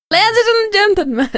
Ladies and gentlemen.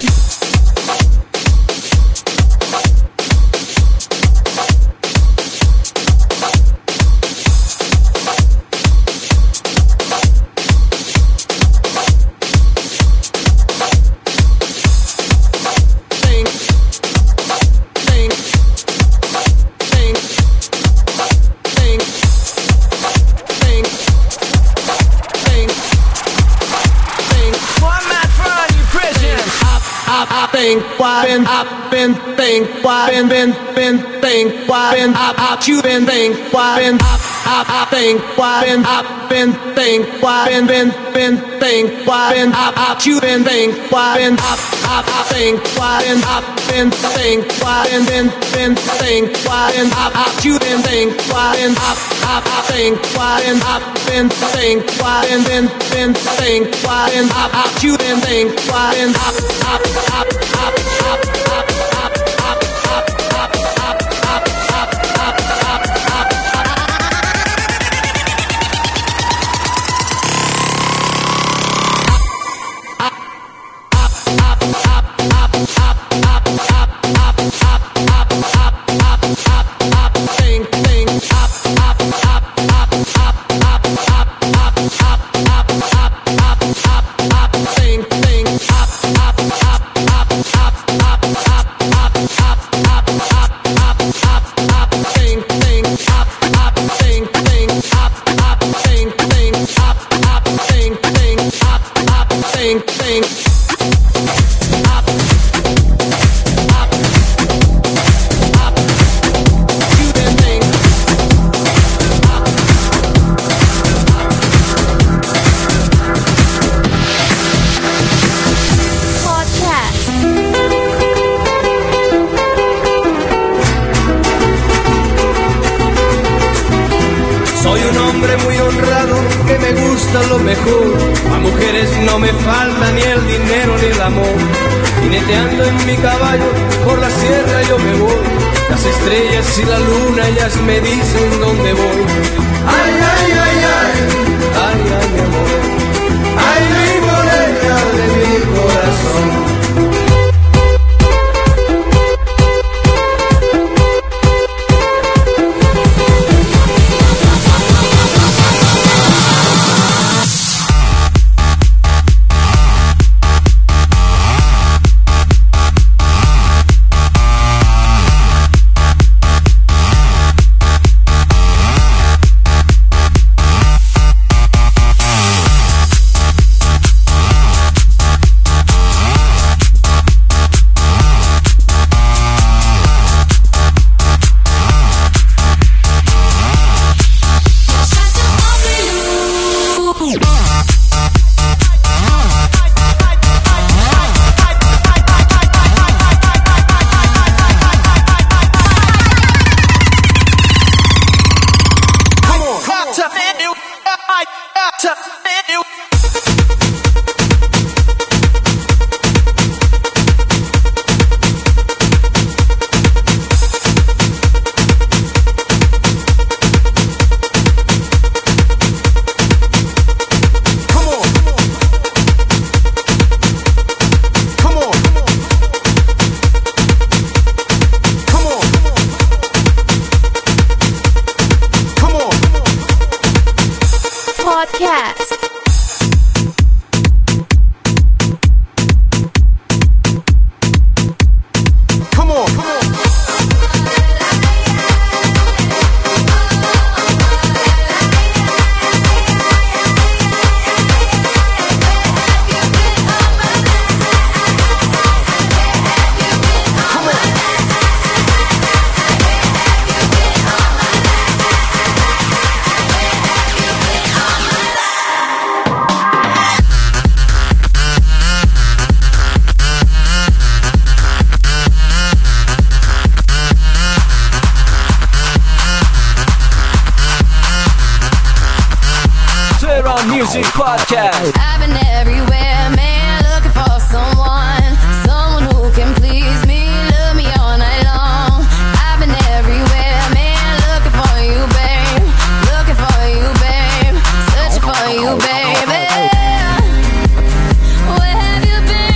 Soy un hombre muy honrado que me gusta lo mejor. A mujeres no me falta ni el dinero ni el amor. Jineteando en mi caballo por la sierra yo me voy. Las estrellas y la luna ellas me dicen dónde voy. Ay, ay, ay, ay, ay, ay, mi amor. Ay, mi morena de mi corazón. Podcast. Come on, come on. Music Podcast. I've been everywhere, man, looking for someone who can please me, love me all night long. I've been everywhere, man, looking for you, babe, searching for you, baby. Where have you been?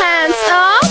hands up.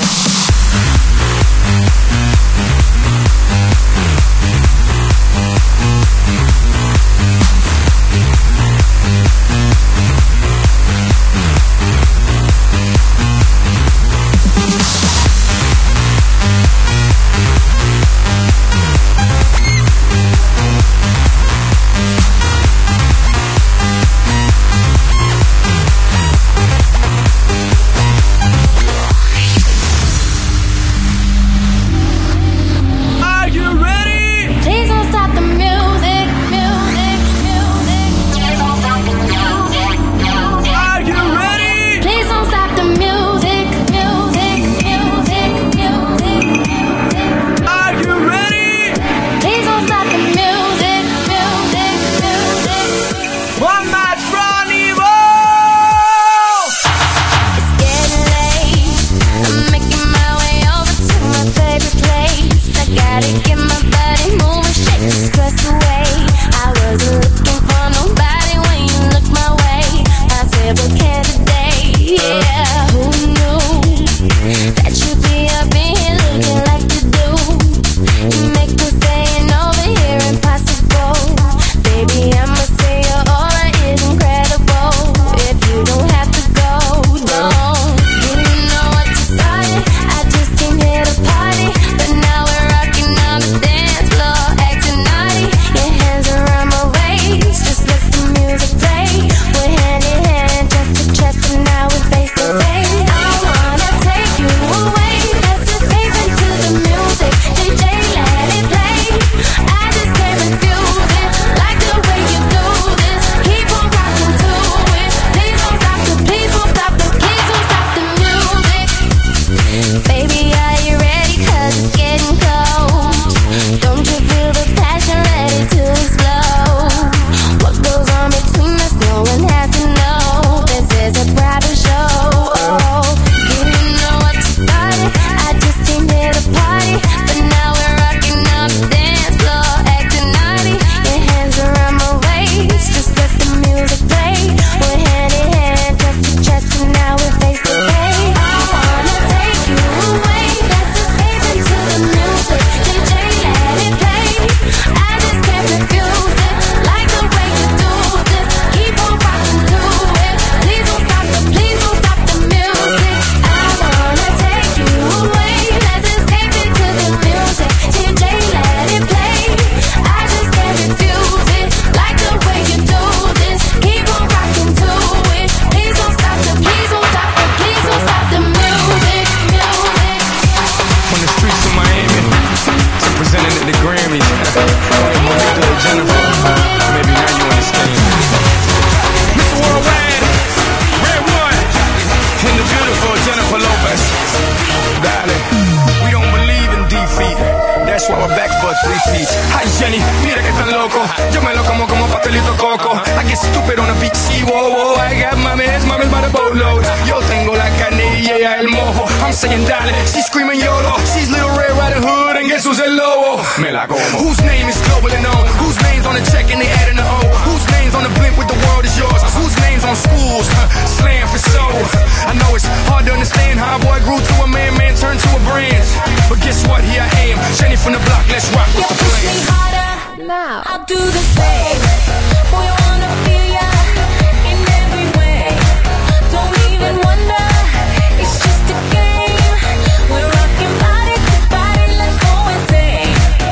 That's why we're back for a three-piece. Hi Jenny, mira que tan loco. Yo me lo como pastelito coco. I get stupid on the beach, sí, whoa, whoa. I got mames by the boatload. Yo tengo la carne y ella el mojo. I'm saying dale, she's screaming YOLO. She's Little Red Riding Hood and guess who's el lobo? Me la como. Whose name is globally known? Whose name's on the check and they adding the O? Whose name's on the blimp with the world is yours? Whose name's on schools? Slam for show. I know it's hard to understand how a boy grew to a man turned to a brand. But guess what? Here I am, Jenny from the block. Let's rock with the plan. Push me harder, Now. I'll do the same. Boy, I wanna feel ya in every way. Don't even wonder, it's just a game. We're rocking body to body, let's go insane.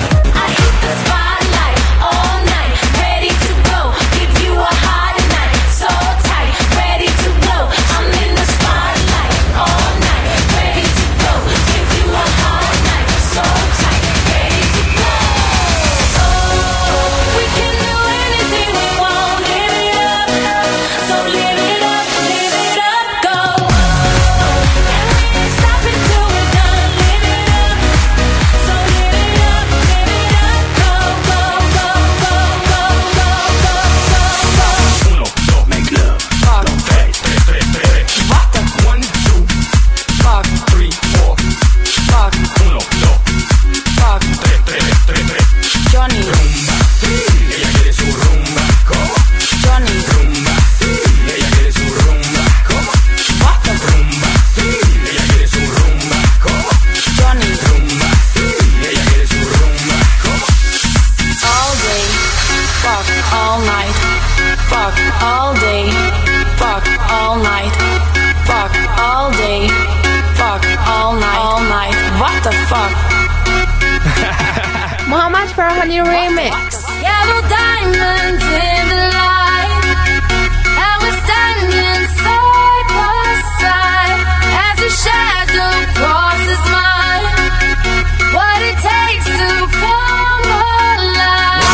I hit the spotlight all night, ready to go. Give you a hot night, so tight, ready to blow. I'm in the spotlight all night, Tiffany remix. Yellow diamonds in the light, and we're standing side by side as your shadow crosses mine. What it takes to come alive.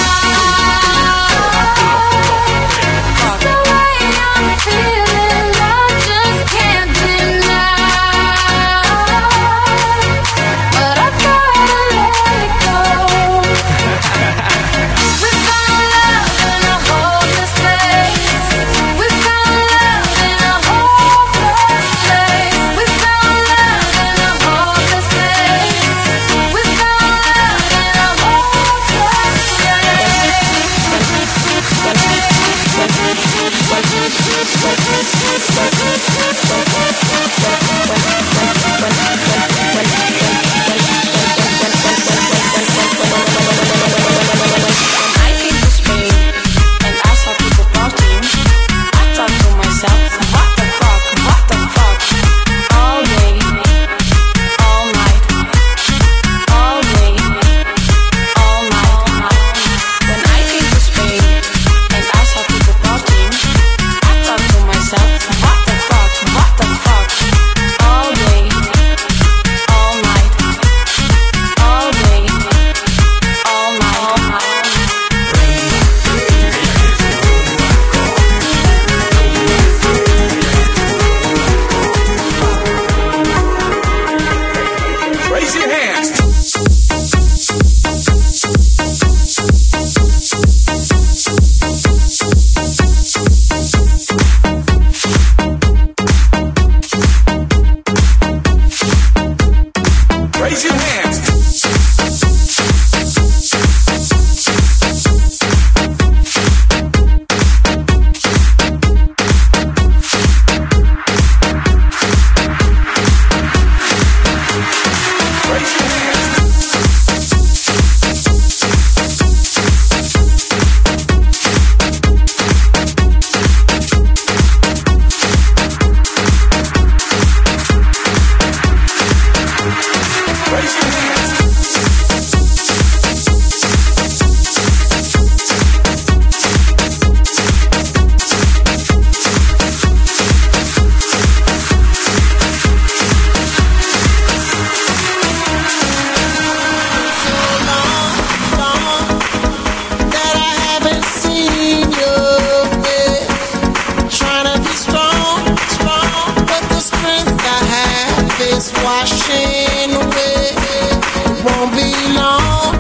It's the way I'm feeling, I just can't deny. But I gotta let it go. We found love in a hopeless place. We found love in a hopeless place. We found love in a hopeless place. We found love in a I came to Spain and I saw people partying. I thought to myself, what the fuck, all day, all night, all day, all night. When I came to Spain and I saw people partying, I thought to myself, what the fuck, all day, all night, all day, all night. Raise your hands. Raise your hands. Raise your hands. Raise your hands. That I haven't seen your face. Trying to be strong, but the strength I have is washing away. It won't be long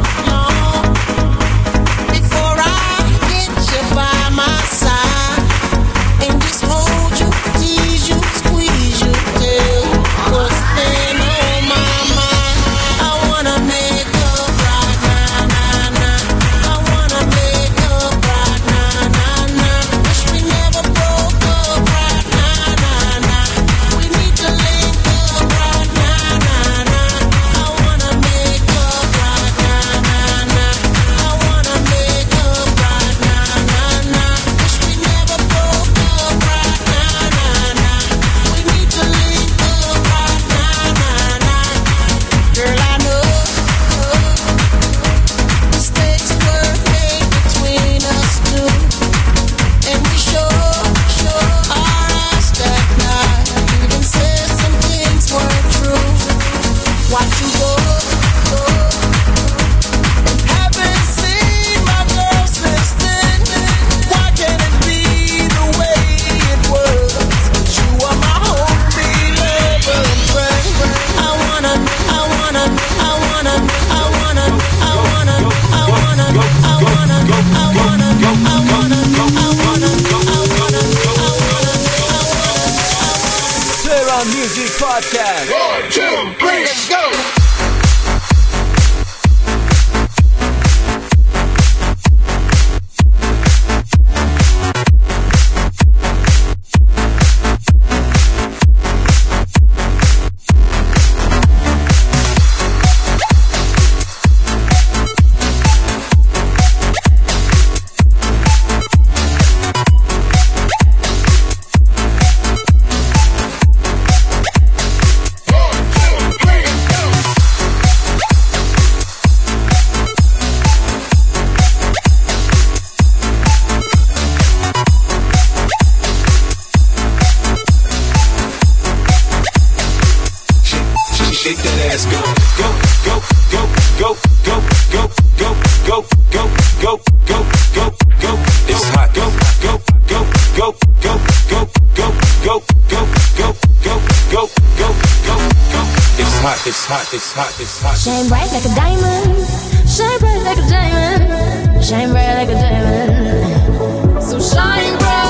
before I get you by my side and just hold you, tease you, squeeze you till what's been on my mind. I wanna make up right now. I wanna make up right now. Wish we never broke up right now. We need to link up right now. I wanna make up right now. I wanna make up right now. Wish we never broke up right now. We need to link up right now. Girl, I know mistakes were made between us two, and we sure our eyes that night even said some things weren't true. Watch you go, and haven't seen my girl since then. Why can't it be the way it was? 'Cause you are my homie, lover, and friend. I wanna Terra Music Podcast. 1, 2, 3, let's go. shake that ass, go, go, go, go, go, go, go, go, go, go, go, go, go, go. It's hot, go, go, go, go, go, go, go, go, go, go, go, go, go, go, go. It's hot, it's hot, it's hot, it's hot. Shine bright like a diamond. Shine bright like a diamond. Shine bright like a diamond. So shine bright.